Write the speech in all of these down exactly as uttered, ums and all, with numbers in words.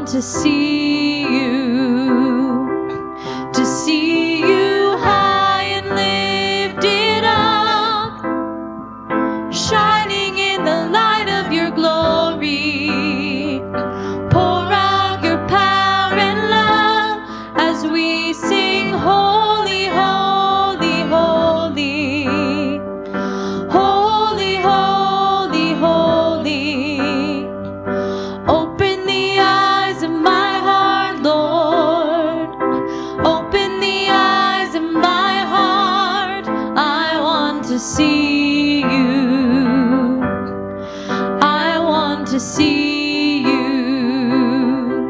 want to see you, to see you high and lifted up, shining in the light of your glory. Pour out your power and love as we sing holy, holy, holy. Holy, holy, holy. Open the eyes of my heart, Lord. Open the eyes of my heart. I want to see you. I want to see you.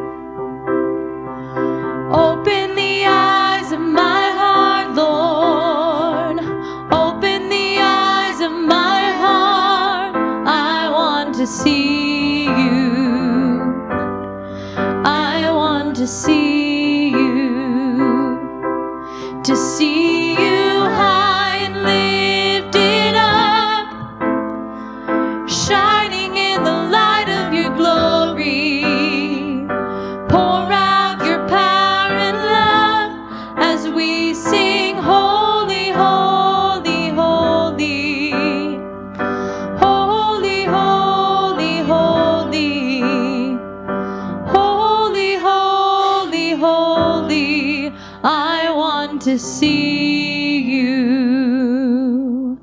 Open the eyes of my heart, Lord. Open the eyes of my heart. I want to see you. I want to see you. To see you high and lifted up, shining in the light of your glory. Pour out your power and love as we sing holy, holy, holy. Holy, holy, holy. Holy, holy, holy. I want to see you.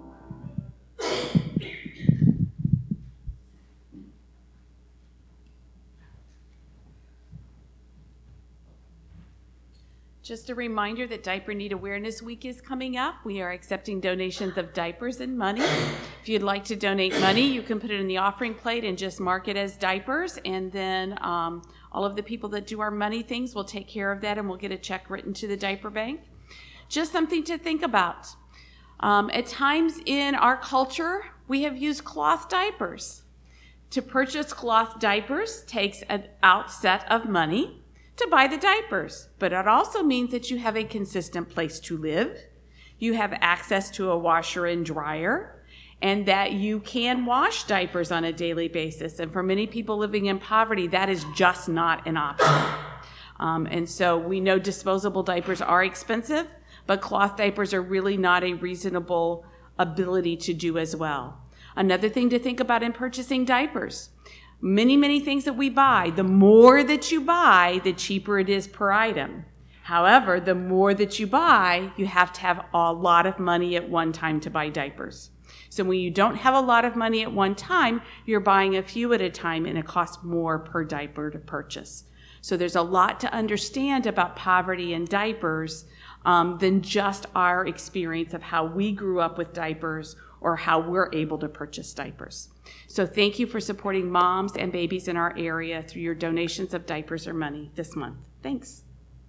Just a reminder that Diaper Need Awareness Week is coming up. We are accepting donations of diapers and money. If you'd like to donate money, you can put it in the offering plate and just mark it as diapers. And then um, all of the people that do our money things will take care of that, and we'll get a check written to the diaper bank. Just something to think about. Um, at times in our culture, we have used cloth diapers. To purchase cloth diapers takes an outset of money to buy the diapers, but it also means that you have a consistent place to live, you have access to a washer and dryer, and that you can wash diapers on a daily basis. And for many people living in poverty, that is just not an option. Um, and so we know disposable diapers are expensive, but cloth diapers are really not a reasonable ability to do as well. Another thing to think about in purchasing diapers, many, many things that we buy, the more that you buy, the cheaper it is per item. However, the more that you buy, you have to have a lot of money at one time to buy diapers. So when you don't have a lot of money at one time, you're buying a few at a time, and it costs more per diaper to purchase. So there's a lot to understand about poverty and diapers um, than just our experience of how we grew up with diapers or how we're able to purchase diapers. So thank you for supporting moms and babies in our area through your donations of diapers or money this month. Thanks.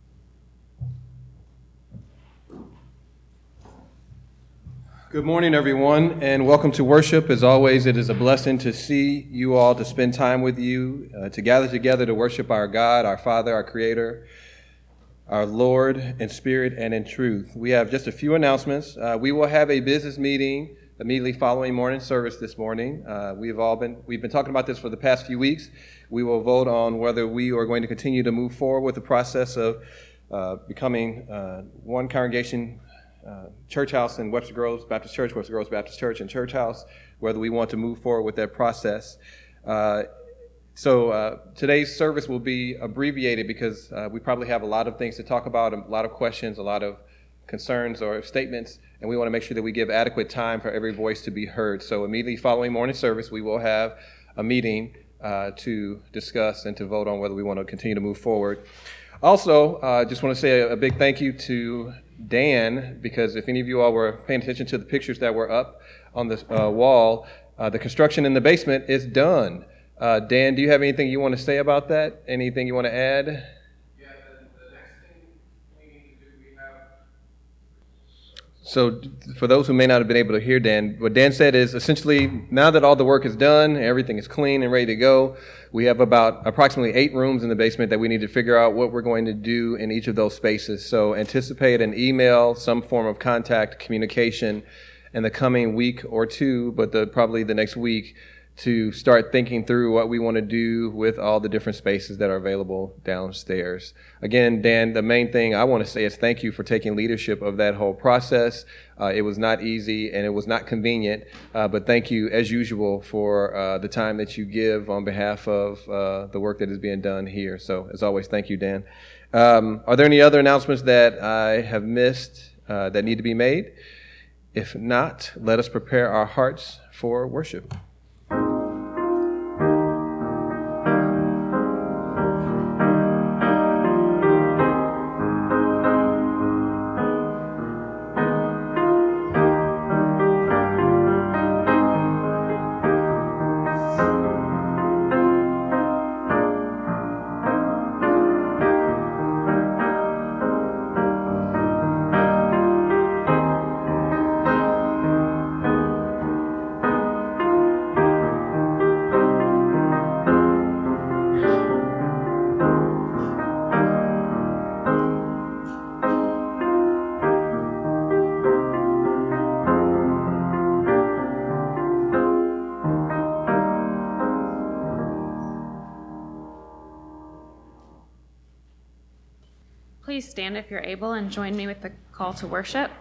Good morning, everyone, and welcome to worship. As always, it is a blessing to see you all, to spend time with you, uh, to gather together to worship our God, our Father, our Creator, our Lord in spirit and in truth. We have just a few announcements. Uh, we will have a business meeting immediately following morning service this morning. Uh, we've all been we've been talking about this for the past few weeks. We will vote on whether we are going to continue to move forward with the process of uh, becoming uh, one congregation uh, church house in Webster Groves Baptist Church, Webster Groves Baptist Church and Church House, whether we want to move forward with that process. Uh, so uh, today's service will be abbreviated because uh, we probably have a lot of things to talk about, a lot of questions, a lot of concerns or statements, and we want to make sure that we give adequate time for every voice to be heard. So immediately following morning service, we will have a meeting uh, to discuss and to vote on whether we want to continue to move forward. Also, I uh, just want to say a, a big thank you to Dan, because if any of you all were paying attention to the pictures that were up on the uh, wall, uh, the construction in the basement is done. Uh, Dan, do you have anything you want to say about that? Anything you want to add? Yeah, the, the next thing we need to do, we have... So for those who may not have been able to hear Dan, what Dan said is essentially now that all the work is done, everything is clean and ready to go, we have about approximately eight rooms in the basement that we need to figure out what we're going to do in each of those spaces. So anticipate an email, some form of contact, communication in the coming week or two, but the, probably the next week, to start thinking through what we want to do with all the different spaces that are available downstairs. Again, Dan, the main thing I want to say is thank you for taking leadership of that whole process. Uh, it was not easy and it was not convenient, uh, but thank you, as usual, for uh, the time that you give on behalf of uh, the work that is being done here. So, as always, thank you, Dan. Um, are there any other announcements that I have missed uh, that need to be made? If not, let us prepare our hearts for worship. Please stand if you're able and join me with the call to worship.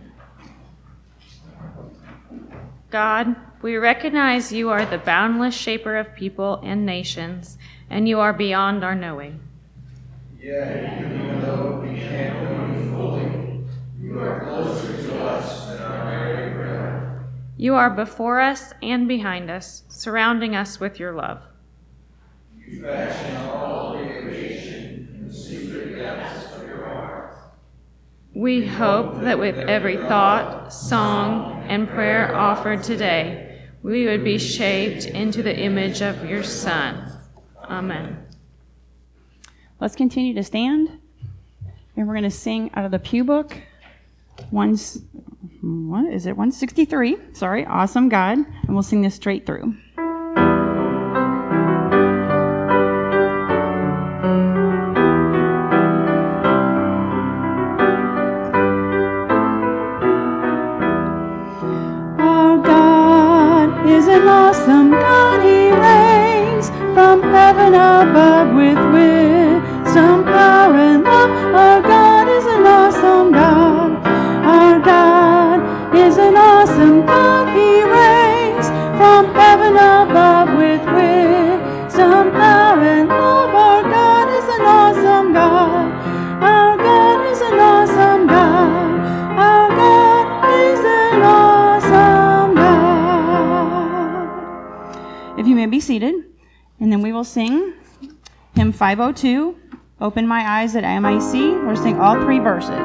God, we recognize you are the boundless shaper of people and nations, and you are beyond our knowing. Yet, even though we can't know you fully, you are closer to us than our very breath. You are before us and behind us, surrounding us with your love. You fashion all creation in the secret depths. We hope that with every thought, song, and prayer offered today, we would be shaped into the image of your Son. Amen. Let's continue to stand, and we're going to sing out of the Pew Book. One, what is it? one sixty-three. Sorry, Awesome God, and we'll sing this straight through. An awesome God, he reigns from heaven above with wisdom, power, and love. Our God is an awesome God. Our God is an awesome God. He reigns from heaven above with wisdom, power, and love. Our God is an awesome God. Our God is an awesome God. Our God is an awesome God. If you may be seated, and then we will sing hymn five oh two, Open My Eyes That I May See. We'll sing all three verses.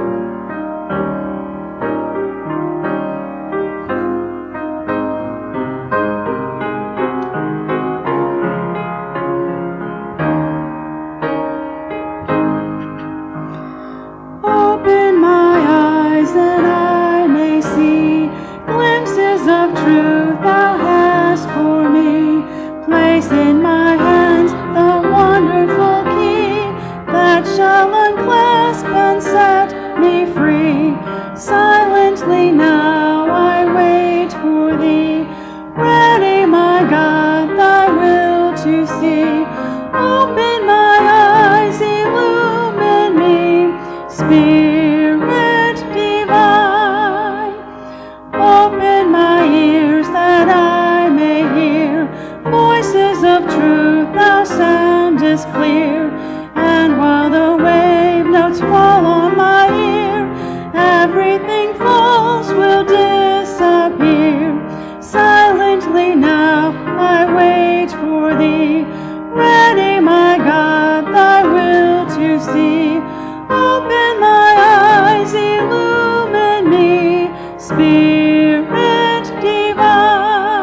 Open my eyes that I may see glimpses of truth thou hast for me. Place in my hands the wonderful key that shall unclasp and set me free. Silently now I wait for thee, ready, my God, thy will to see. Open my eyes, illumine me, Spirit divine. Open my ears that I may hear voices of truth thou soundest clear. And while the wave notes fall on my ear, everything false will disappear. Silently now I wait for thee, ready, my God, thy will to see. Open my eyes, illumine me, Spirit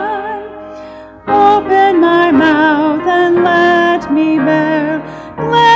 divine. Open my mouth and let me bear glad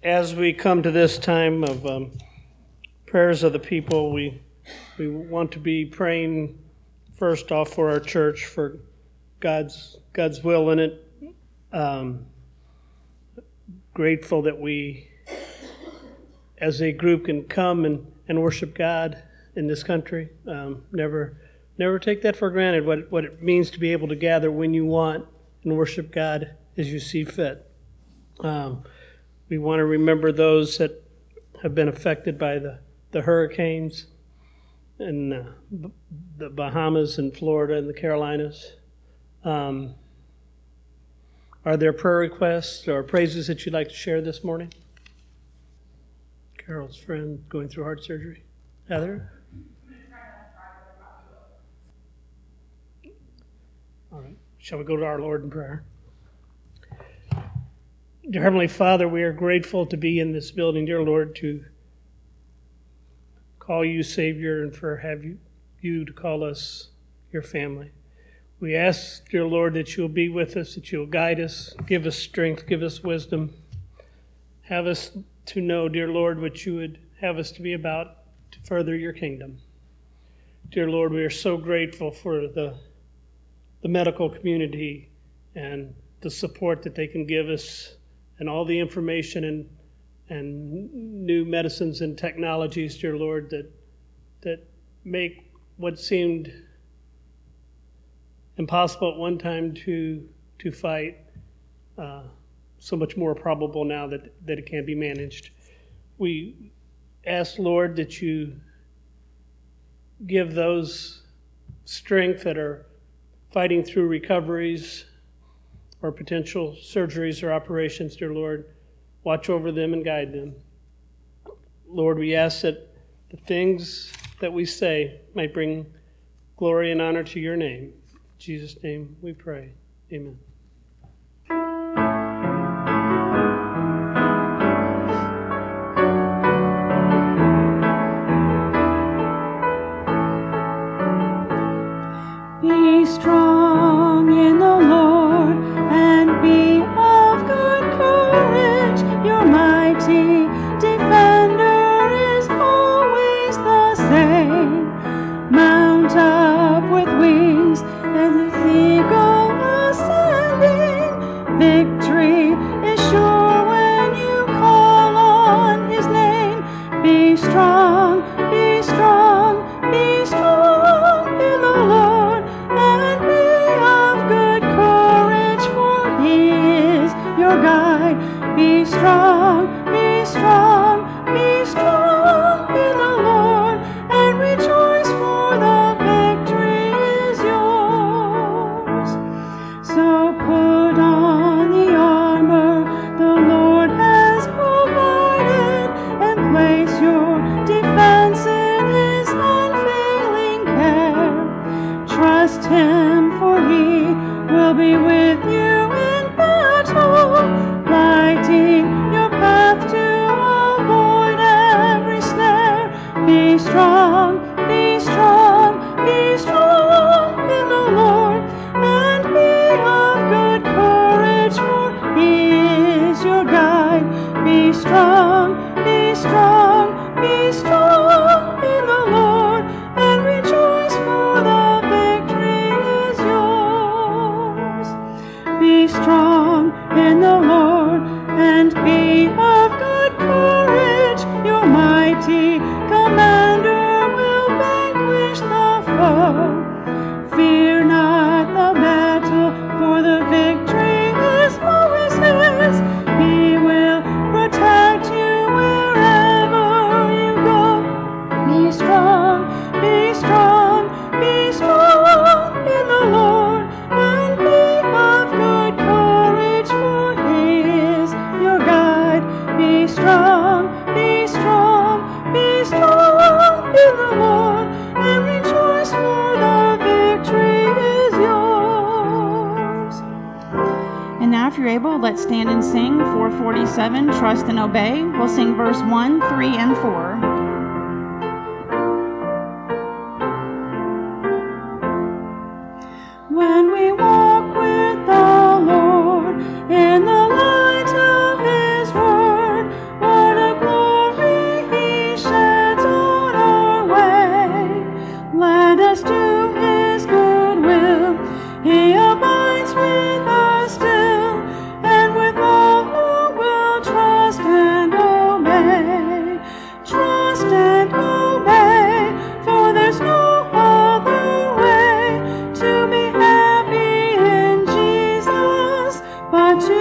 as we come to this time of um, prayers of the people, we we want to be praying first off for our church, for God's God's will in it. Um, grateful that we, as a group, can come and, and worship God in this country. Um, never never take that for granted, what, what it means to be able to gather when you want and worship God as you see fit. Um, we want to remember those that have been affected by the, the hurricanes in uh, the Bahamas and Florida and the Carolinas. Um, are there prayer requests or praises that you'd like to share this morning? Carol's friend going through heart surgery. Heather? All right. Shall we go to our Lord in prayer? Dear Heavenly Father, we are grateful to be in this building, dear Lord, to call you Savior and for have you, you to call us your family. We ask, dear Lord, that you'll be with us, that you'll guide us, give us strength, give us wisdom. Have us to know, dear Lord, what you would have us to be about to further your kingdom. Dear Lord, we are so grateful for the, the medical community and the support that they can give us and all the information and and new medicines and technologies, dear Lord, that that make what seemed impossible at one time to to fight uh, so much more probable now that, that it can be managed. We ask, Lord, that you give those strength that are fighting through recoveries or potential surgeries or operations, dear Lord. Watch over them and guide them. Lord, we ask that the things that we say might bring glory and honor to your name. In Jesus' name we pray. Amen. Be strong in the Lord and be of good courage. Your mighty defender is always the same. Mount up with wings as the eagle ascending. Victory is sure when you call on his name. Be strong, be strong, be strong in the Lord. And be of good courage, for he is your guide. Be strong, be strong, be strong in the Lord, and rejoice, for the victory is yours. So put on the armor the Lord has provided, and place your defense in his unfailing care. Trust him, for he will be with you in battle, lighting your path to avoid every snare. Be strong, be strong, be strong in the Lord, and be of good courage, for he is your guide. Be strong, be strong, be strong in the Lord, and rejoice, for the victory is yours. Be strong in the Lord, and be of good courage. Your mighty commander will vanquish the foe. Fear not the battle, for the victory is always his. He will protect you wherever you go. Be strong, be strong, be strong in the Lord, and be of good courage, for he is your guide. Be strong, be strong, be strong in the Lord, and rejoice, for the victory is yours. And now, if you're able, let's stand and sing four forty-seven, Trust and Obey. We'll sing verse one, three, and four. When we walk with the Lord in the light of his word,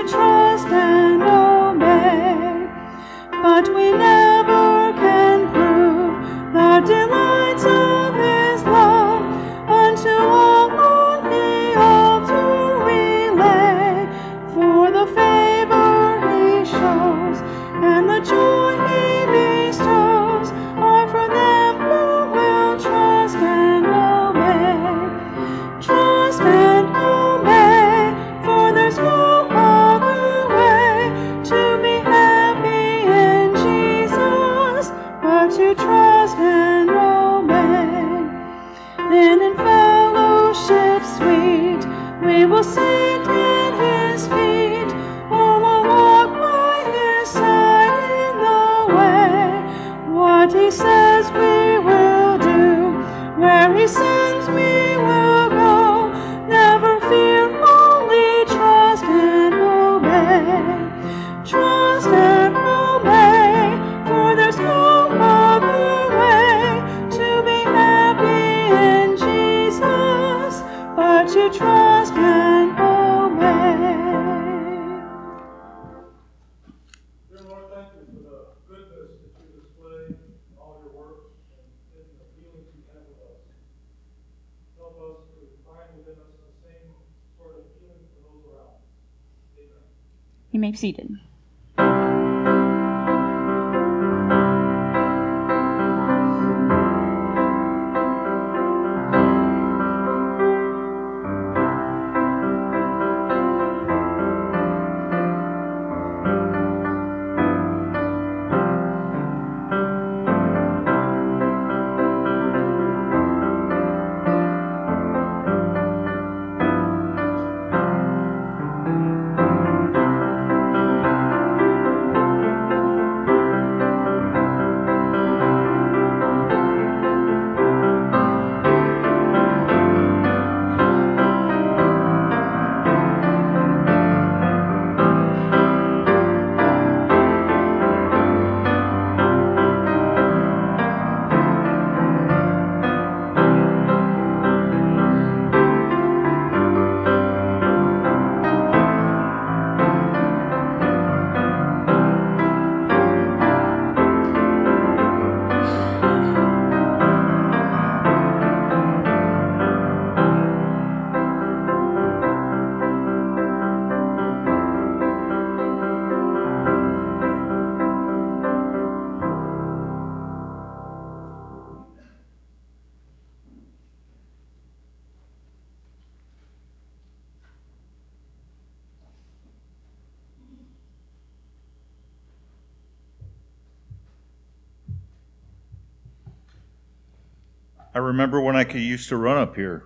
to trust and obey. But we never can prove the delights of His love unto all on the altar we lay. For the favor He shows and the joy He bestows are for them who will trust and obey. Trust and obey, for there's no other way to be happy in Jesus but to trust and obey. Then in fellowship sweet we will sit at His feet, or we'll walk by His side in the way. What He says we will do, where He sends we will go. Never fear, only trust and obey. Trust and obey, for there's no other way to be happy in Jesus but to trust and obey. Dear Lord, thank you for the goodness that you display in all your works and in the dealings you have with us. Help us to find within us the same sort of healing for those around us. Amen. You may be seated. I remember when I could used to run up here.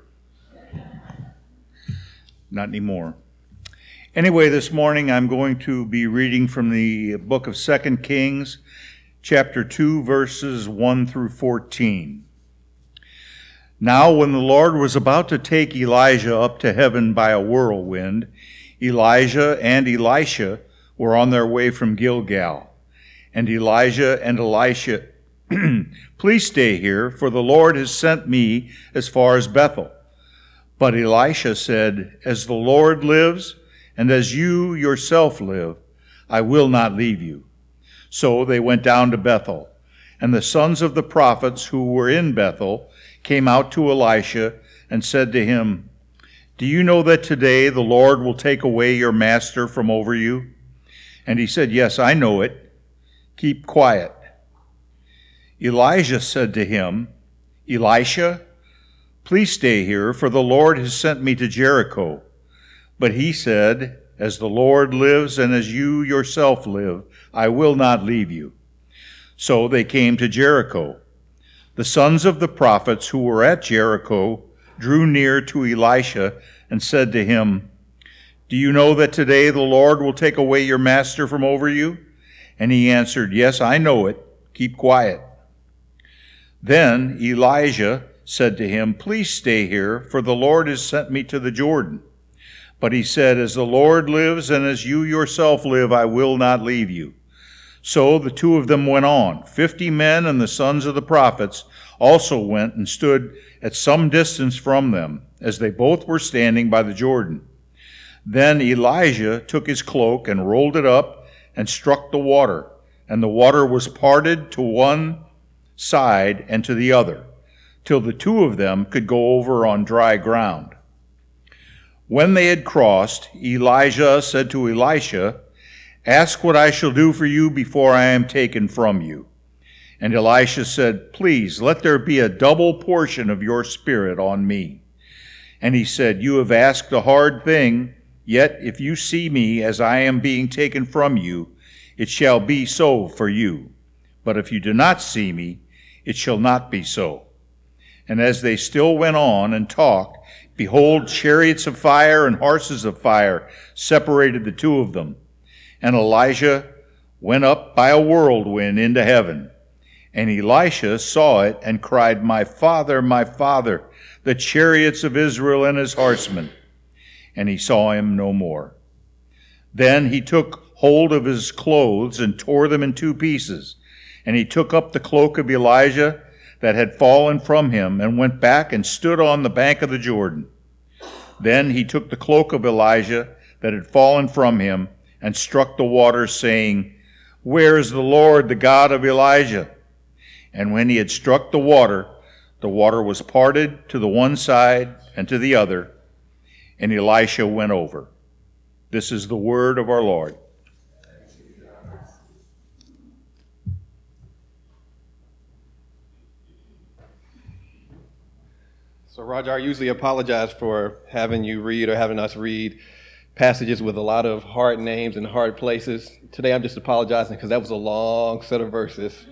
Not anymore. Anyway, this morning I'm going to be reading from the book of Second Kings, chapter two, verses one through fourteen. Now when the Lord was about to take Elijah up to heaven by a whirlwind, Elijah and Elisha were on their way from Gilgal. And Elijah and Elisha, please stay here, for the Lord has sent me as far as Bethel. But Elisha said, as the Lord lives, and as you yourself live, I will not leave you. So they went down to Bethel. And the sons of the prophets who were in Bethel came out to Elisha and said to him, do you know that today the Lord will take away your master from over you? And he said, yes, I know it. Keep quiet. Elijah said to him, Elisha, please stay here, for the Lord has sent me to Jericho. But he said, as the Lord lives and as you yourself live, I will not leave you. So they came to Jericho. The sons of the prophets who were at Jericho drew near to Elisha and said to him, do you know that today the Lord will take away your master from over you? And he answered, yes, I know it. Keep quiet. Then Elijah said to him, please stay here, for the Lord has sent me to the Jordan. But he said, as the Lord lives and as you yourself live, I will not leave you. So the two of them went on. Fifty men and the sons of the prophets also went and stood at some distance from them, as they both were standing by the Jordan. Then Elijah took his cloak and rolled it up and struck the water, and the water was parted to one side and to the other, till the two of them could go over on dry ground. When they had crossed, Elijah said to Elisha, "Ask what I shall do for you before I am taken from you." And Elisha said, "Please, let there be a double portion of your spirit on me." And he said, "You have asked a hard thing, yet if you see me as I am being taken from you, it shall be so for you. But if you do not see me, it shall not be so." And as they still went on and talked, behold, chariots of fire and horses of fire separated the two of them. And Elijah went up by a whirlwind into heaven. And Elisha saw it and cried, "My father, my father, the chariots of Israel and his horsemen." And he saw him no more. Then he took hold of his clothes and tore them in two pieces. And he took up the cloak of Elijah that had fallen from him and went back and stood on the bank of the Jordan. Then he took the cloak of Elijah that had fallen from him and struck the water, saying, "Where is the Lord, the God of Elijah?" And when he had struck the water, the water was parted to the one side and to the other, and Elisha went over. This is the word of our Lord. So, Roger, I usually apologize for having you read or having us read passages with a lot of hard names and hard places. Today I'm just apologizing because that was a long set of verses.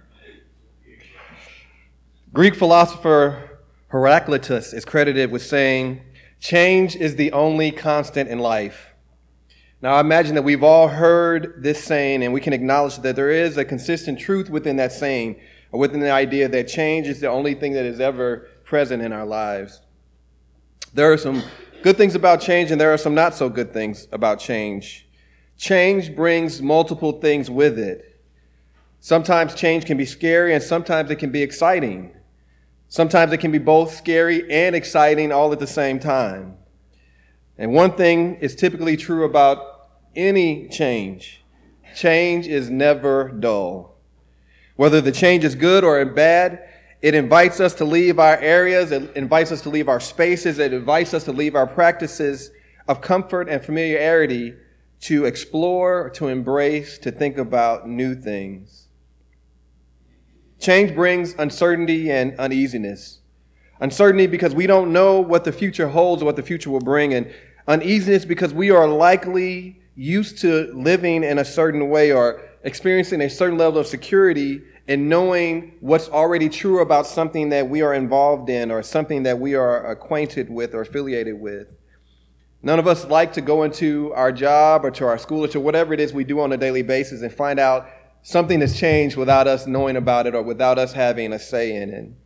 Greek philosopher Heraclitus is credited with saying, "Change is the only constant in life." Now, I imagine that we've all heard this saying, and we can acknowledge that there is a consistent truth within that saying, or within the idea that change is the only thing that is ever present in our lives. There are some good things about change, and there are some not so good things about change. Change brings multiple things with it. Sometimes change can be scary, and sometimes it can be exciting. Sometimes it can be both scary and exciting all at the same time. And one thing is typically true about any change. Change is never dull. Whether the change is good or bad, it invites us to leave our areas, it invites us to leave our spaces, it invites us to leave our practices of comfort and familiarity to explore, to embrace, to think about new things. Change brings uncertainty and uneasiness. Uncertainty because we don't know what the future holds or what the future will bring, and uneasiness because we are likely used to living in a certain way or experiencing a certain level of security in knowing what's already true about something that we are involved in or something that we are acquainted with or affiliated with. None of us like to go into our job or to our school or to whatever it is we do on a daily basis and find out something has changed without us knowing about it or without us having a say in it.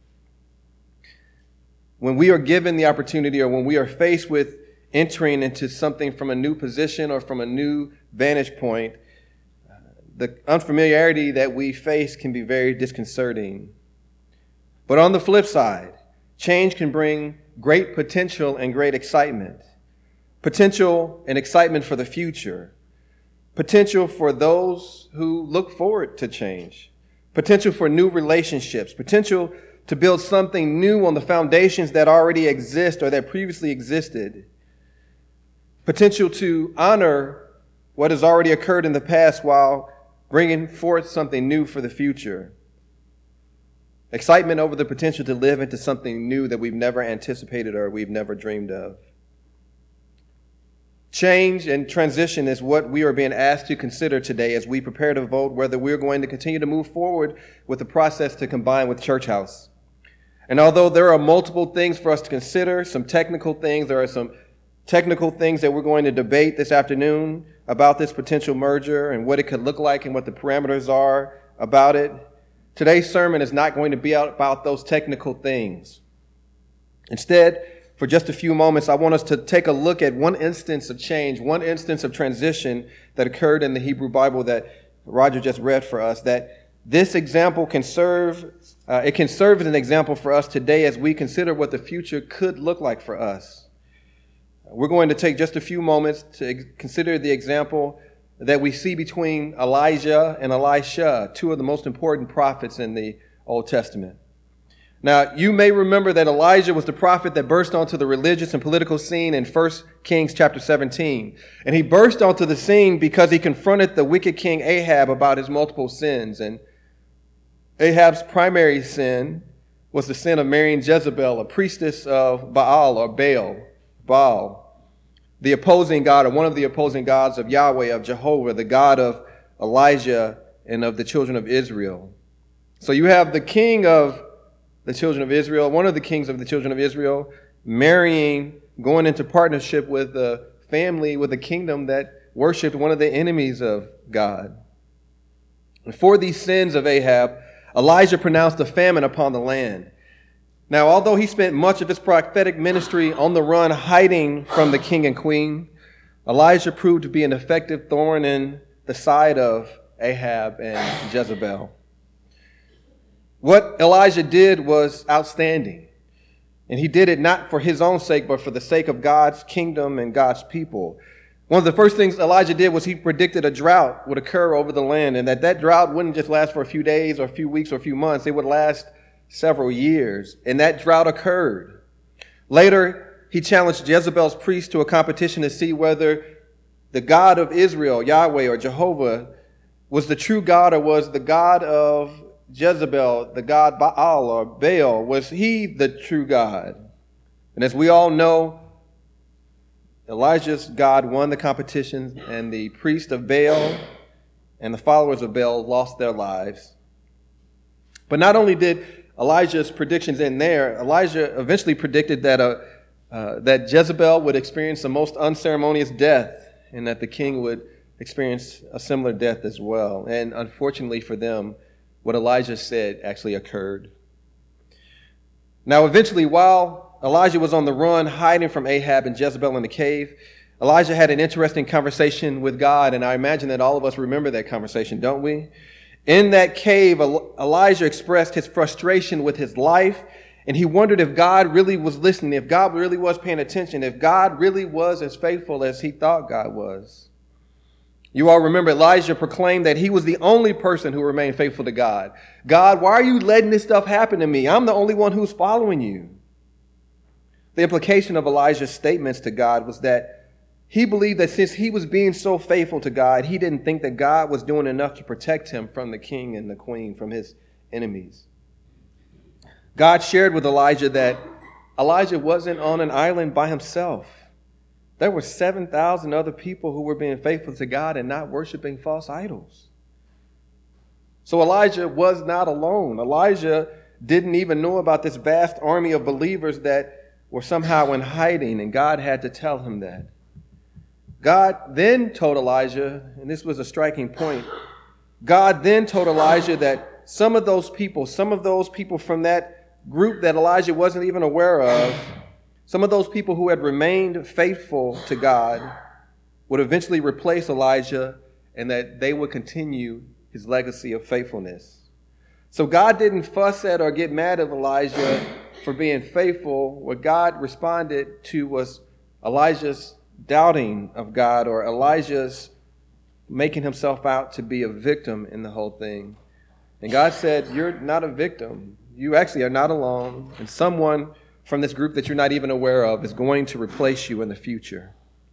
When we are given the opportunity or when we are faced with entering into something from a new position or from a new vantage point, the unfamiliarity that we face can be very disconcerting. But on the flip side, change can bring great potential and great excitement. Potential and excitement for the future. Potential for those who look forward to change. Potential for new relationships. Potential to build something new on the foundations that already exist or that previously existed. Potential to honor what has already occurred in the past while bringing forth something new for the future. Excitement over the potential to live into something new that we've never anticipated or we've never dreamed of. Change and transition is what we are being asked to consider today as we prepare to vote whether we're going to continue to move forward with the process to combine with Church House. And although there are multiple things for us to consider, some technical things, there are some technical things that we're going to debate this afternoon about this potential merger and what it could look like and what the parameters are about it. Today's sermon is not going to be about those technical things. Instead, for just a few moments, I want us to take a look at one instance of change, one instance of transition that occurred in the Hebrew Bible that Roger just read for us, that this example can serve, uh, it can serve as an example for us today as we consider what the future could look like for us. we're going to take just a few moments to ex- consider the example that we see between Elijah and Elisha, two of the most important prophets in the Old Testament. Now, you may remember that Elijah was the prophet that burst onto the religious and political scene in First Kings chapter seventeen. And he burst onto the scene because he confronted the wicked king Ahab about his multiple sins. And Ahab's primary sin was the sin of marrying Jezebel, a priestess of Baal or Baal, Baal, the opposing god, or one of the opposing gods of Yahweh, of Jehovah, the God of Elijah and of the children of Israel. So you have the king of the children of Israel, one of the kings of the children of Israel, marrying, going into partnership with a family, with a kingdom that worshiped one of the enemies of God. And for these sins of Ahab, Elijah pronounced a famine upon the land. Now, although he spent much of his prophetic ministry on the run, hiding from the king and queen, Elijah proved to be an effective thorn in the side of Ahab and Jezebel. What Elijah did was outstanding. And he did it not for his own sake, but for the sake of God's kingdom and God's people. One of the first things Elijah did was he predicted a drought would occur over the land, and that that drought wouldn't just last for a few days or a few weeks or a few months. It would last several years. And that drought occurred. Later, he challenged Jezebel's priests to a competition to see whether the God of Israel, Yahweh or Jehovah, was the true God or was the God of Jezebel, the god Baal or Baal, was he the true God? And as we all know, Elijah's God won the competition, and the priest of Baal and the followers of Baal lost their lives. But not only did Elijah's predictions end there, Elijah eventually predicted that uh, uh, that Jezebel would experience the most unceremonious death, and that the king would experience a similar death as well. And unfortunately for them, what Elijah said actually occurred. Now, eventually, while Elijah was on the run, hiding from Ahab and Jezebel in the cave, Elijah had an interesting conversation with God, and I imagine that all of us remember that conversation, don't we? In that cave, Elijah expressed his frustration with his life, and he wondered if God really was listening, if God really was paying attention, if God really was as faithful as he thought God was. You all remember Elijah proclaimed that he was the only person who remained faithful to God. God, why are you letting this stuff happen to me? I'm the only one who's following you. The implication of Elijah's statements to God was that he believed that since he was being so faithful to God, he didn't think that God was doing enough to protect him from the king and the queen, from his enemies. God shared with Elijah that Elijah wasn't on an island by himself. There were seven thousand other people who were being faithful to God and not worshiping false idols. So Elijah was not alone. Elijah didn't even know about this vast army of believers that were somehow in hiding, and God had to tell him that. God then told Elijah, and this was a striking point, God then told Elijah that some of those people, some of those people from that group that Elijah wasn't even aware of, some of those people who had remained faithful to God would eventually replace Elijah, and that they would continue his legacy of faithfulness. So God didn't fuss at or get mad at Elijah for being faithful. What God responded to was Elijah's doubting of God, or Elijah's making himself out to be a victim in the whole thing. And God said, you're not a victim. You actually are not alone. And someone from this group that you're not even aware of is going to replace you in the future.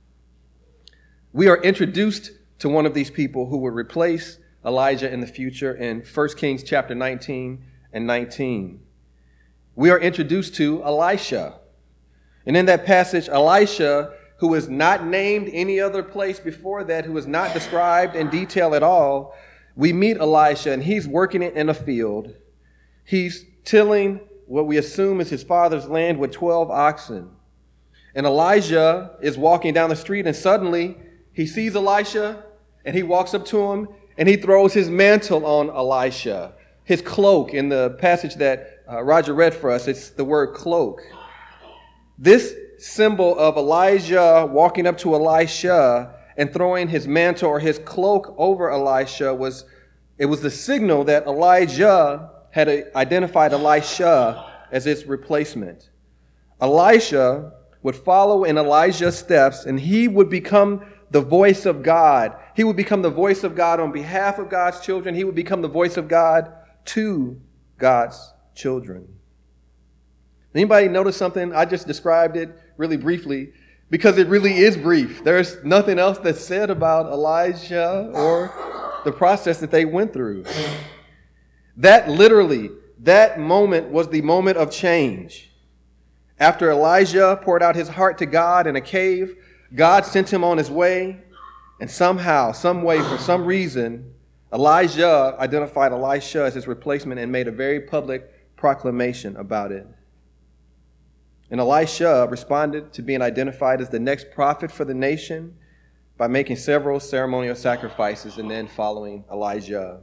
We are introduced to one of these people who will replace Elijah in the future in First Kings chapter nineteen and nineteen. We are introduced to Elisha. And in that passage, Elisha, who is not named any other place before that, who is not described in detail at all, we meet Elisha, and he's working in a field. He's tilling what we assume is his father's land with twelve oxen. And Elijah is walking down the street, and suddenly he sees Elisha, and he walks up to him, and he throws his mantle on Elisha, his cloak. In the passage that uh, Roger read for us, it's the word cloak. This symbol of Elijah walking up to Elisha and throwing his mantle or his cloak over Elisha was, it was the signal that Elijah had identified Elisha as his replacement. Elisha would follow in Elijah's steps, and he would become the voice of God. He would become the voice of God on behalf of God's children. He would become the voice of God to God's children. Anybody notice something? I just described it really briefly because it really is brief. There's nothing else that's said about Elijah or the process that they went through. That literally, that moment was the moment of change. After Elijah poured out his heart to God in a cave, God sent him on his way, and somehow, some way, for some reason, Elijah identified Elisha as his replacement and made a very public proclamation about it. And Elisha responded to being identified as the next prophet for the nation by making several ceremonial sacrifices and then following Elijah.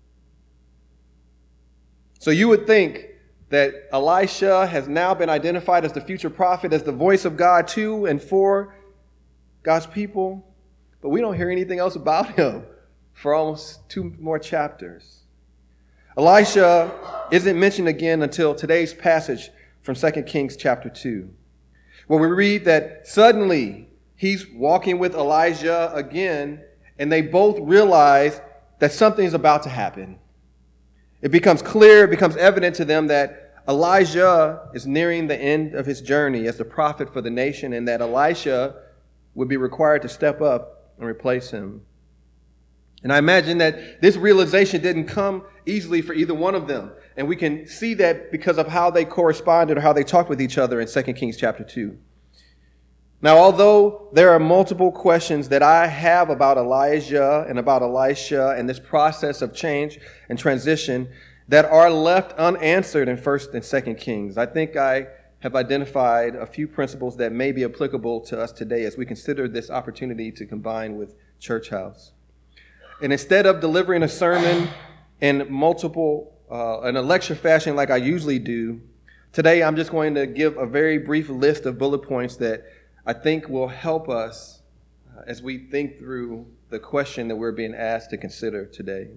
So you would think that Elisha has now been identified as the future prophet, as the voice of God to and for God's people, but we don't hear anything else about him for almost two more chapters. Elisha isn't mentioned again until today's passage from Second Kings chapter two, where we read that suddenly he's walking with Elijah again, and they both realize that something is about to happen. It becomes clear, it becomes evident to them that Elijah is nearing the end of his journey as the prophet for the nation, and that Elisha would be required to step up and replace him. And I imagine that this realization didn't come easily for either one of them. And we can see that because of how they corresponded or how they talked with each other in Second Kings chapter two. Now, although there are multiple questions that I have about Elijah and about Elisha and this process of change and transition that are left unanswered in First and Second Kings, I think I have identified a few principles that may be applicable to us today as we consider this opportunity to combine with Church House. And instead of delivering a sermon in multiple, uh, in a lecture fashion like I usually do, today I'm just going to give a very brief list of bullet points that I think will help us uh, as we think through the question that we're being asked to consider today.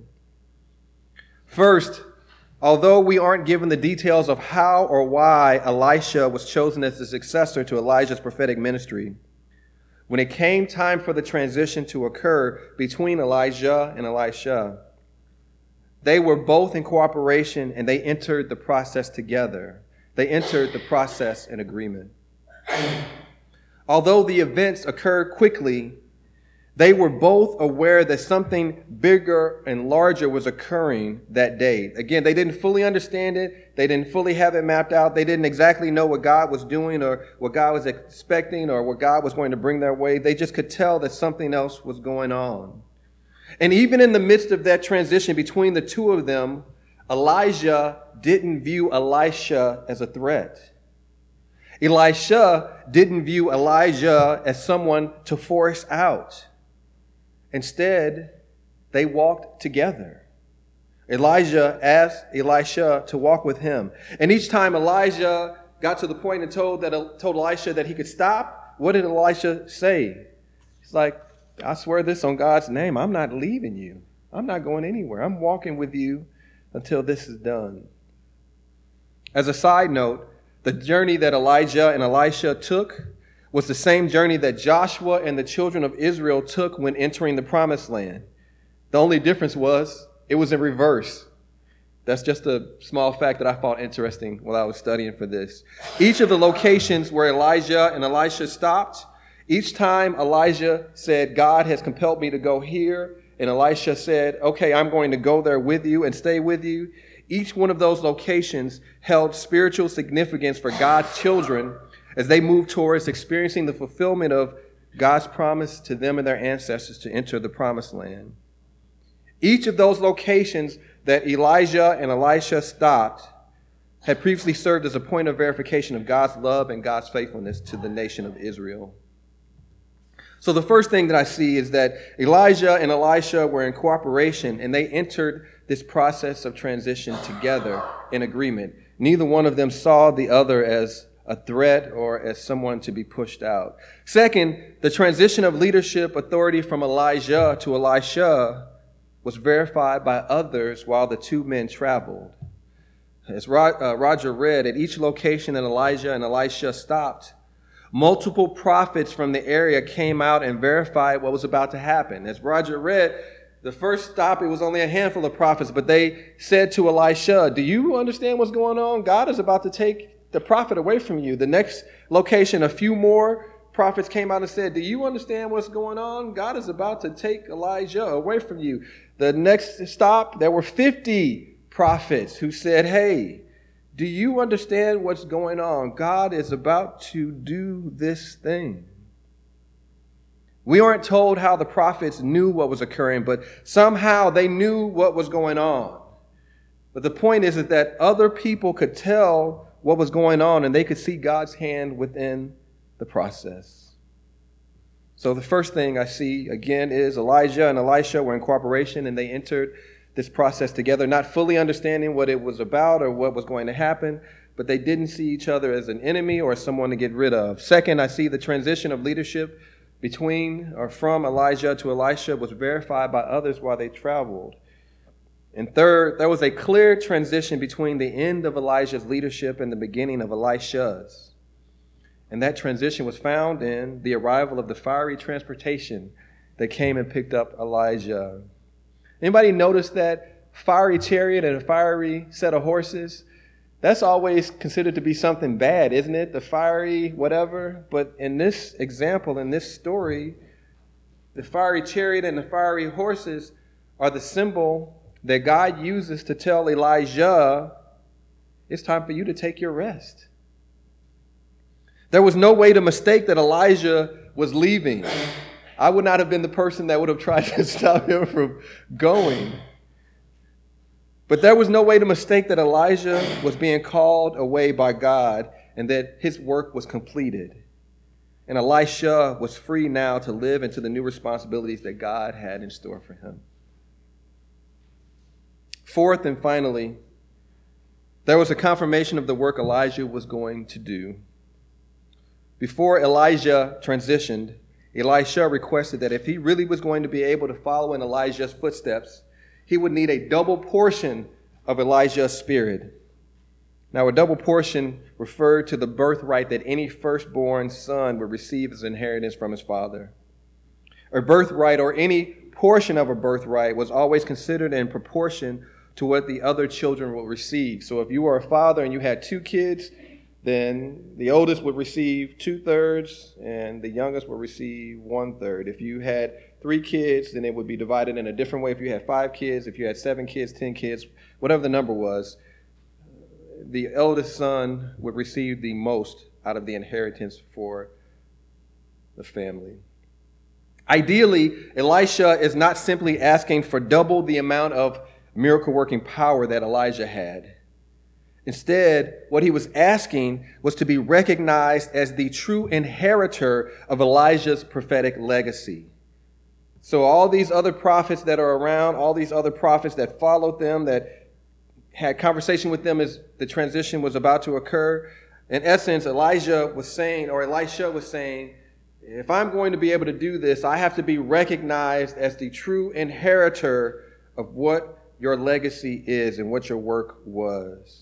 First, although we aren't given the details of how or why Elisha was chosen as the successor to Elijah's prophetic ministry, when it came time for the transition to occur between Elijah and Elisha, they were both in cooperation and they entered the process together. They entered the process in agreement. Although the events occurred quickly, they were both aware that something bigger and larger was occurring that day. Again, they didn't fully understand it. They didn't fully have it mapped out. They didn't exactly know what God was doing or what God was expecting or what God was going to bring their way. They just could tell that something else was going on. And even in the midst of that transition between the two of them, Elijah didn't view Elisha as a threat. Elisha didn't view Elijah as someone to force out. Instead, they walked together. Elijah asked Elisha to walk with him. And each time Elijah got to the point and told that told Elisha that he could stop, what did Elisha say? He's like, I swear this on God's name, I'm not leaving you. I'm not going anywhere. I'm walking with you until this is done. As a side note, the journey that Elijah and Elisha took was the same journey that Joshua and the children of Israel took when entering the promised land. The only difference was it was in reverse. That's just a small fact that I found interesting while I was studying for this. Each of the locations where Elijah and Elisha stopped, each time Elijah said, God has compelled me to go here, and Elisha said, okay, I'm going to go there with you and stay with you. Each one of those locations held spiritual significance for God's children as they moved towards experiencing the fulfillment of God's promise to them and their ancestors to enter the promised land. Each of those locations that Elijah and Elisha stopped had previously served as a point of verification of God's love and God's faithfulness to the nation of Israel. So the first thing that I see is that Elijah and Elisha were in cooperation and they entered this process of transition together in agreement. Neither one of them saw the other as a threat or as someone to be pushed out. Second, the transition of leadership authority from Elijah to Elisha was verified by others while the two men traveled. As Roger read, at each location that Elijah and Elisha stopped, Multiple prophets from the area came out and verified what was about to happen. As Roger read, the first stop, it was only a handful of prophets, but they said to Elisha, do you understand what's going on? God is about to take the prophet away from you. The next location, a few more prophets came out and said, do you understand what's going on? God is about to take Elijah away from you. The next stop, there were fifty prophets who said, hey, do you understand what's going on? God is about to do this thing. We aren't told how the prophets knew what was occurring, but somehow they knew what was going on. But the point is, is that other people could tell what was going on and they could see God's hand within the process. So the first thing I see again is Elijah and Elisha were in cooperation and they entered this process together, not fully understanding what it was about or what was going to happen, but they didn't see each other as an enemy or someone to get rid of. Second, I see the transition of leadership between or from Elijah to Elisha was verified by others while they traveled. And third, there was a clear transition between the end of Elijah's leadership and the beginning of Elisha's. And that transition was found in the arrival of the fiery transportation that came and picked up Elijah. Anybody notice that fiery chariot and a fiery set of horses? That's always considered to be something bad, isn't it? The fiery whatever. But in this example, in this story, the fiery chariot and the fiery horses are the symbol that God uses to tell Elijah, it's time for you to take your rest. There was no way to mistake that Elijah was leaving. I would not have been the person that would have tried to stop him from going. But there was no way to mistake that Elijah was being called away by God and that his work was completed. And Elisha was free now to live into the new responsibilities that God had in store for him. Fourth and finally, there was a confirmation of the work Elijah was going to do. Before Elijah transitioned, Elisha requested that if he really was going to be able to follow in Elijah's footsteps, he would need a double portion of Elijah's spirit. Now, a double portion referred to the birthright that any firstborn son would receive as inheritance from his father. A birthright, or any portion of a birthright, was always considered in proportion to what the other children will receive. So if you were a father and you had two kids, then the oldest would receive two-thirds and the youngest would receive one-third. If you had three kids, then it would be divided in a different way. If you had five kids, if you had seven kids, ten kids, whatever the number was, the eldest son would receive the most out of the inheritance for the family. Ideally, Elisha is not simply asking for double the amount of miracle-working power that Elijah had. Instead, what he was asking was to be recognized as the true inheritor of Elijah's prophetic legacy. So all these other prophets that are around, all these other prophets that followed them, that had conversation with them as the transition was about to occur, in essence, Elijah was saying, or Elisha was saying, if I'm going to be able to do this, I have to be recognized as the true inheritor of what your legacy is and what your work was.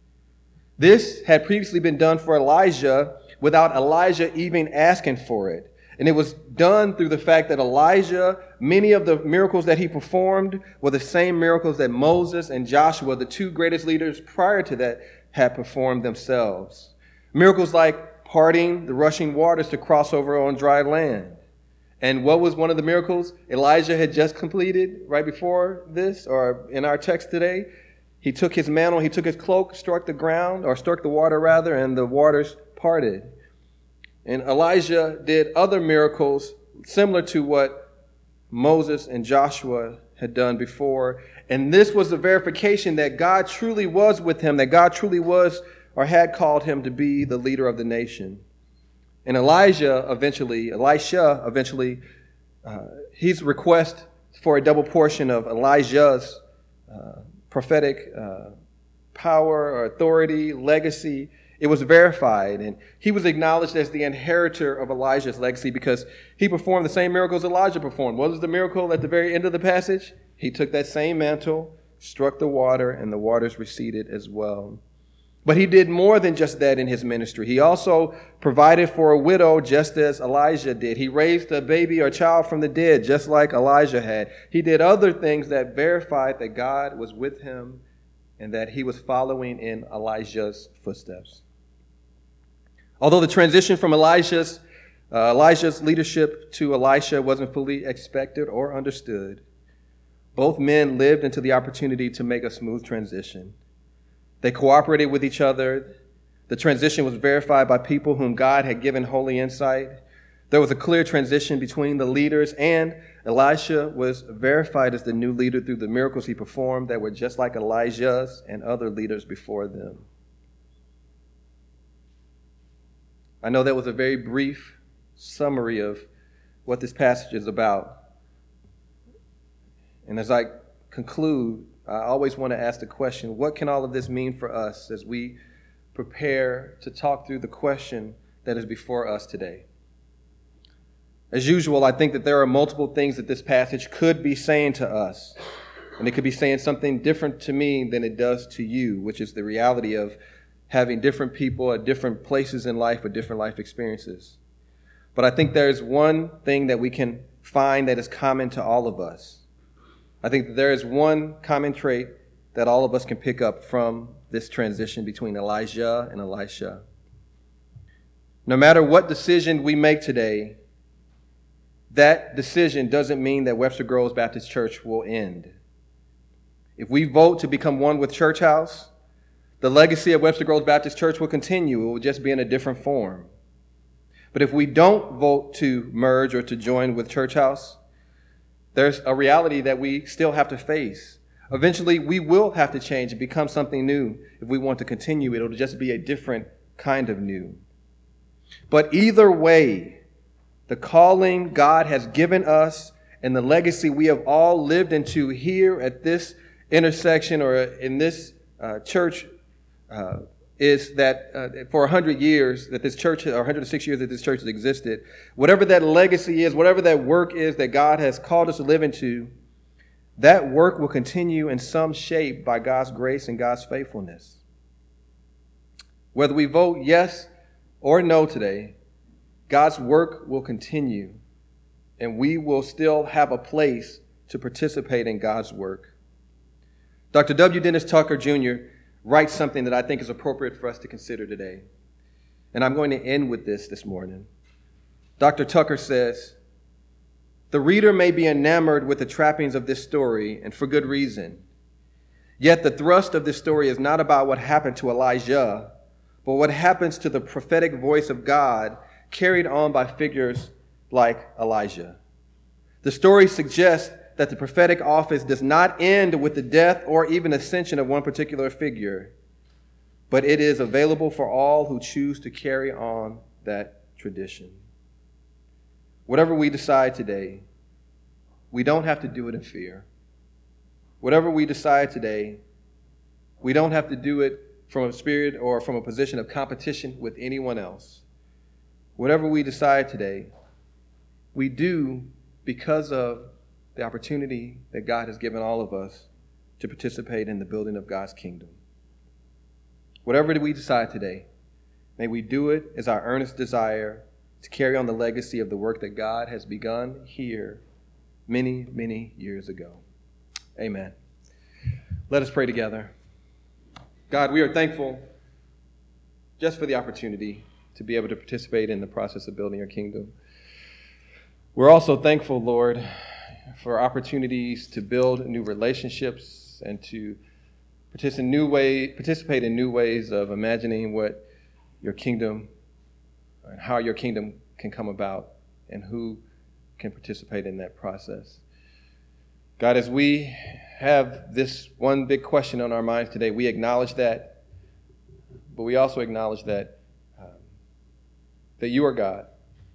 This had previously been done for Elijah without Elijah even asking for it. And it was done through the fact that Elijah, many of the miracles that he performed were the same miracles that Moses and Joshua, the two greatest leaders prior to that, had performed themselves. Miracles like parting the rushing waters to cross over on dry land. And what was one of the miracles Elijah had just completed right before this, or in our text today? He took his mantle, he took his cloak, struck the ground, or struck the water rather, and the waters parted. And Elijah did other miracles similar to what Moses and Joshua had done before. And this was the verification that God truly was with him, that God truly was or had called him to be the leader of the nation. And Elijah eventually, Elisha eventually, uh, his request for a double portion of Elijah's uh, prophetic uh, power or authority, legacy, it was verified. And he was acknowledged as the inheritor of Elijah's legacy because he performed the same miracles Elijah performed. What was the miracle at the very end of the passage? He took that same mantle, struck the water, and the waters receded as well. But he did more than just that in his ministry. He also provided for a widow just as Elijah did. He raised a baby or child from the dead just like Elijah had. He did other things that verified that God was with him and that he was following in Elijah's footsteps. Although the transition from Elijah's, uh, Elijah's leadership to Elisha wasn't fully expected or understood, both men lived into the opportunity to make a smooth transition. They cooperated with each other. The transition was verified by people whom God had given holy insight. There was a clear transition between the leaders, and Elisha was verified as the new leader through the miracles he performed that were just like Elijah's and other leaders before them. I know that was a very brief summary of what this passage is about. And as I conclude, I always want to ask the question, what can all of this mean for us as we prepare to talk through the question that is before us today? As usual, I think that there are multiple things that this passage could be saying to us. And it could be saying something different to me than it does to you, which is the reality of having different people at different places in life with different life experiences. But I think there's one thing that we can find that is common to all of us. I think that there is one common trait that all of us can pick up from this transition between Elijah and Elisha. No matter what decision we make today, that decision doesn't mean that Webster Groves Baptist Church will end. If we vote to become one with Church House, the legacy of Webster Groves Baptist Church will continue. It will just be in a different form. But if we don't vote to merge or to join with Church House, there's a reality that we still have to face. Eventually, we will have to change and become something new. If we want to continue, it'll just be a different kind of new. But either way, the calling God has given us and the legacy we have all lived into here at this intersection or in this uh, church uh, is that uh, for one hundred years that this church, or one hundred six years that this church has existed, whatever that legacy is, whatever that work is that God has called us to live into, that work will continue in some shape by God's grace and God's faithfulness. Whether we vote yes or no today, God's work will continue, and we will still have a place to participate in God's work. Doctor W. Dennis Tucker, Junior writes something that I think is appropriate for us to consider today. And I'm going to end with this this morning. Doctor Tucker says, "The reader may be enamored with the trappings of this story, and for good reason. Yet the thrust of this story is not about what happened to Elijah, but what happens to the prophetic voice of God carried on by figures like Elijah. The story suggests that the prophetic office does not end with the death or even ascension of one particular figure, but it is available for all who choose to carry on that tradition. Whatever we decide today, we don't have to do it in fear. Whatever we decide today, we don't have to do it from a spirit or from a position of competition with anyone else. Whatever we decide today, we do because of the opportunity that God has given all of us to participate in the building of God's kingdom. Whatever we decide today, may we do it as our earnest desire to carry on the legacy of the work that God has begun here many, many years ago. Amen. Let us pray together. God, we are thankful just for the opportunity to be able to participate in the process of building your kingdom. We're also thankful, Lord, for opportunities to build new relationships and to participate in new way, participate in new ways of imagining what your kingdom and how your kingdom can come about and who can participate in that process. God, as we have this one big question on our minds today, we acknowledge that, but we also acknowledge that um, that you are God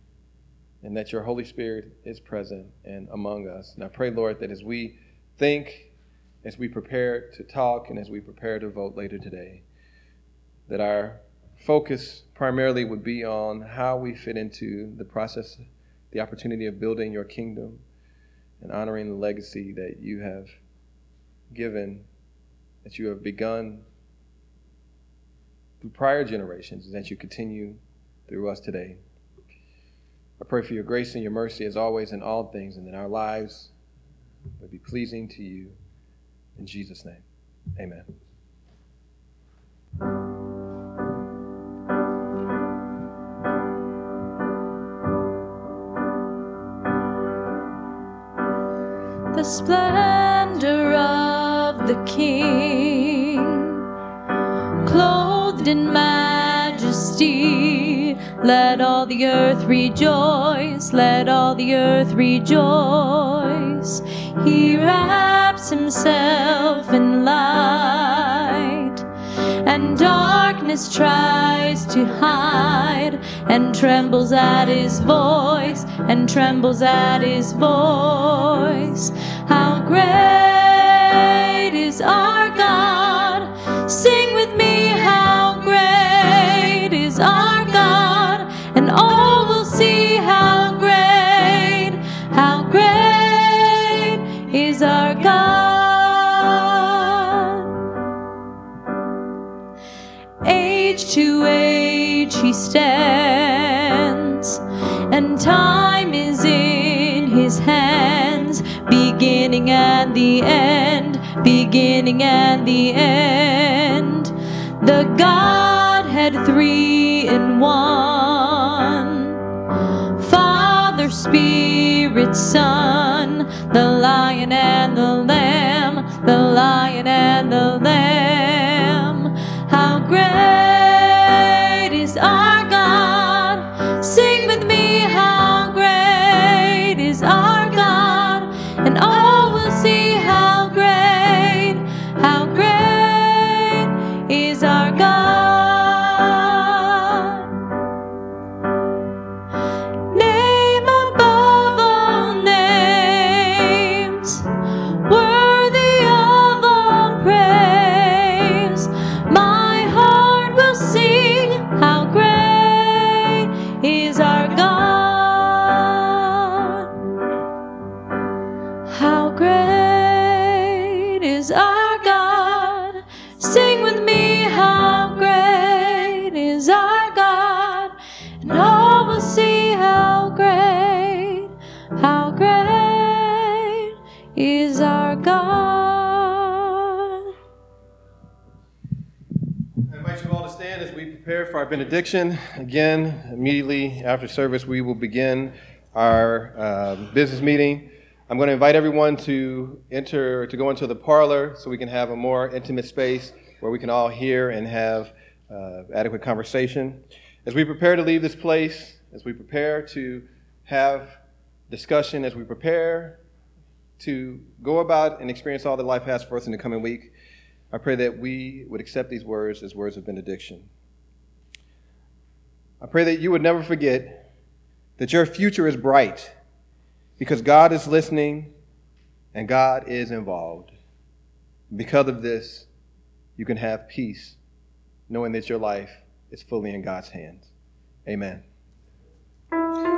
and that your Holy Spirit is present and among us. And I pray, Lord, that as we think, as we prepare to talk, and as we prepare to vote later today, that our focus primarily would be on how we fit into the process, the opportunity of building your kingdom and honoring the legacy that you have given, that you have begun through prior generations, and that you continue through us today. I pray for your grace and your mercy as always in all things, and that our lives would be pleasing to you. In Jesus' name, amen. The splendor of the King, clothed in majesty, let all the earth rejoice, let all the earth rejoice. He wraps himself in light, and darkness tries to hide, and trembles at his voice, and trembles at his voice. How great is our God! Sing with me, how great is our God! And all will see how great, how great is our God. Age to age he stands, and time is in his hands, beginning and the end, beginning and the end. The Godhead three in one, Father, Spirit, Son, the Lion and the Lamb, the Lion and the Lamb. How great is our God! Sing with me, how great is our God! And all will see how great, how great is our God. Name above all names, worthy of all praise. My heart will sing, how great is our God. How great is our God! Sing with me, how great is our God! And all will see how great, how great is our God. I invite you all to stand as we prepare for our benediction. Again, immediately after service, we will begin our uh, business meeting. I'm going to invite everyone to enter, to go into the parlor so we can have a more intimate space where we can all hear and have uh, adequate conversation. As we prepare to leave this place, as we prepare to have discussion, as we prepare to go about and experience all that life has for us in the coming week, I pray that we would accept these words as words of benediction. I pray that you would never forget that your future is bright, because God is listening and God is involved. Because of this, you can have peace, knowing that your life is fully in God's hands. Amen.